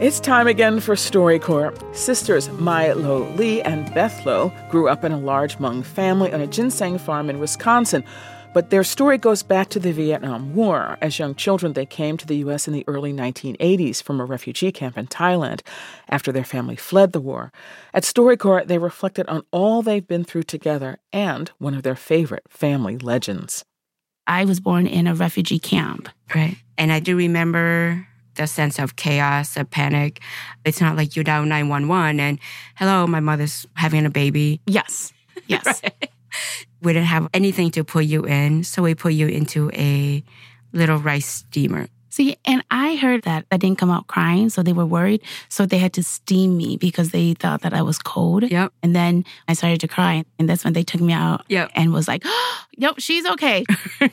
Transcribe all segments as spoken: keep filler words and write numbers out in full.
It's time again for StoryCorps. Sisters Mai Lo Lee and Beth Lo grew up in a large Hmong family on a ginseng farm in Wisconsin. But their story goes back to the Vietnam War. As young children, they came to the U S in the early nineteen eighties from a refugee camp in Thailand after their family fled the war. At StoryCorps, they reflected on all they've been through together and one of their favorite family legends. I was born in a refugee camp. Right. And I do remember the sense of chaos, of panic. It's not like you dial nine one one and, hello, my mother's having a baby. Yes. Yes. Right? We didn't have anything to put you in, so we put you into a little rice steamer. See, and I heard that I didn't come out crying, so they were worried. So they had to steam me because they thought that I was cold. Yep. And then I started to cry, and that's when they took me out yep. and was like, oh, yep, she's okay.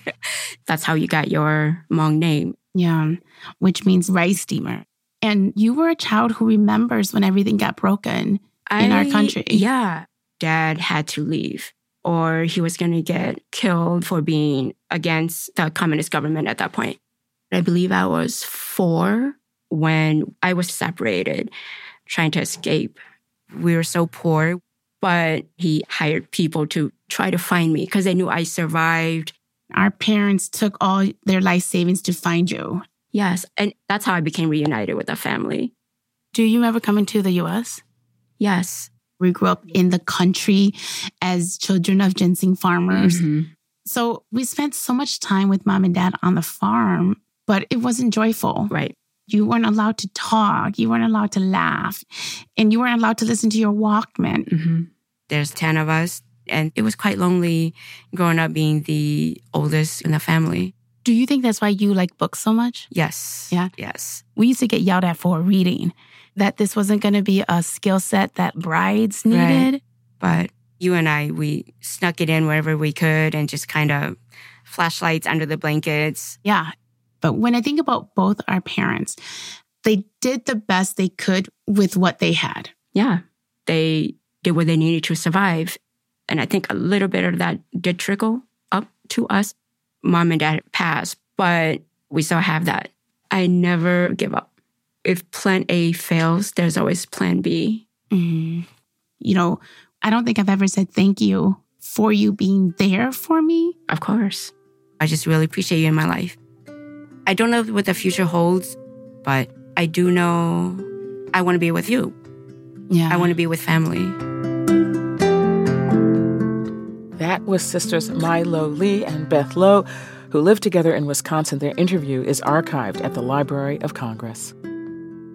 That's how you got your Hmong name. Yeah, which means rice steamer. And you were a child who remembers when everything got broken I, in our country. Yeah. Dad had to leave, or he was going to get killed for being against the communist government at that point. I believe I was four when I was separated, trying to escape. We were so poor, but he hired people to try to find me because they knew I survived. Our parents took all their life savings to find you. Yes, and that's how I became reunited with the family. Do you ever come into the U S? Yes. We grew up in the country as children of ginseng farmers. Mm-hmm. So we spent so much time with mom and dad on the farm, but it wasn't joyful. Right. You weren't allowed to talk. You weren't allowed to laugh. And you weren't allowed to listen to your Walkman. Mm-hmm. There's ten of us. And it was quite lonely growing up being the oldest in the family. Do you think that's why you like books so much? Yes. Yeah? Yes. We used to get yelled at for reading, that this wasn't going to be a skill set that brides needed. Right. But you and I, we snuck it in wherever we could and just kind of flashlights under the blankets. Yeah. But when I think about both our parents, they did the best they could with what they had. Yeah. They did what they needed to survive. And I think a little bit of that did trickle up to us. Mom and dad passed, but we still have that. I never give up. If plan A fails, there's always plan B. Mm. You know, I don't think I've ever said thank you for you being there for me. Of course. I just really appreciate you in my life. I don't know what the future holds, but I do know I want to be with you. Yeah. I want to be with family. That was sisters Mai Lo Lee and Beth Lo, who lived together in Wisconsin. Their interview is archived at the Library of Congress.